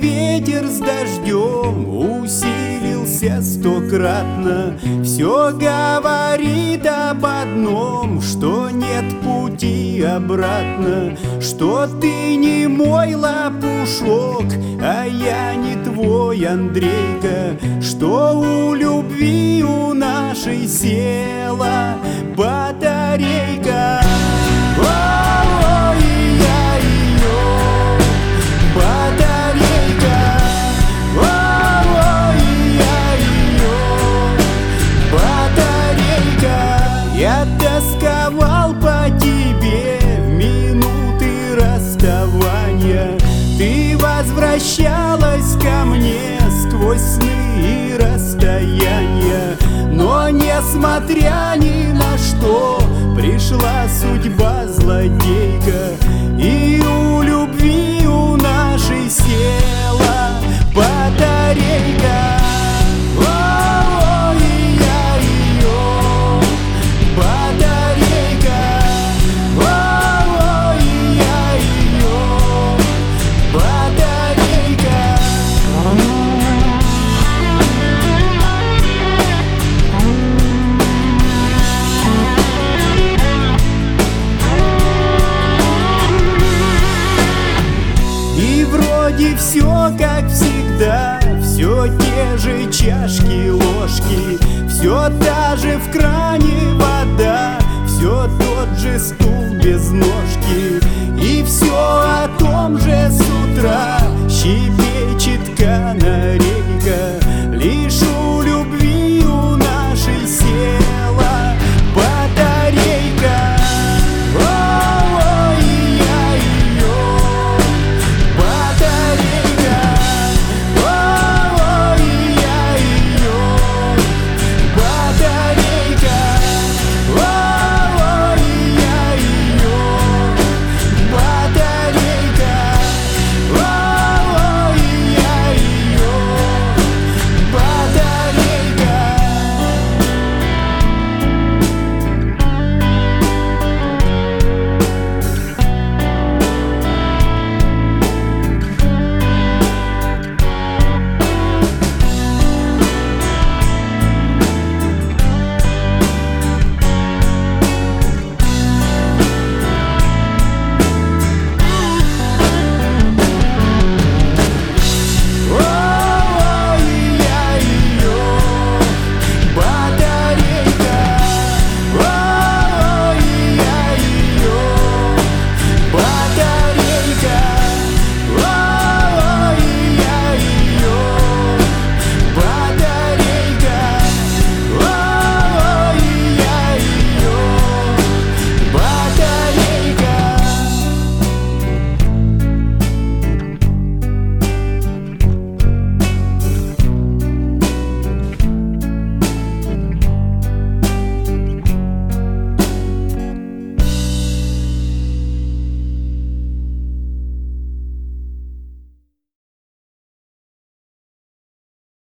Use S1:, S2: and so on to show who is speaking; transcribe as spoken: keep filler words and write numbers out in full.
S1: ветер с дождем усилился стократно, все говорит об одном, что нет пути обратно, что ты не мой лопушок, а я не твой Андрейка, что у любви у нашей села батарейка. Ой, я ее батарейка, ой, я ее батарейка. Я тосковал по тебе в минуты расставания, ты возвращалась ко мне сквозь сны и расстояния, но несмотря ни на что пришла судьба злодейка, и у любви у нашей села батарейка. Ой, я ее батарейка, ой, я ее батарейка. И вроде все как всегда, все те же чашки, ложки, все та же в кране вода, все тот же стул без ножки, и все о том же с утра щебечет канарейка.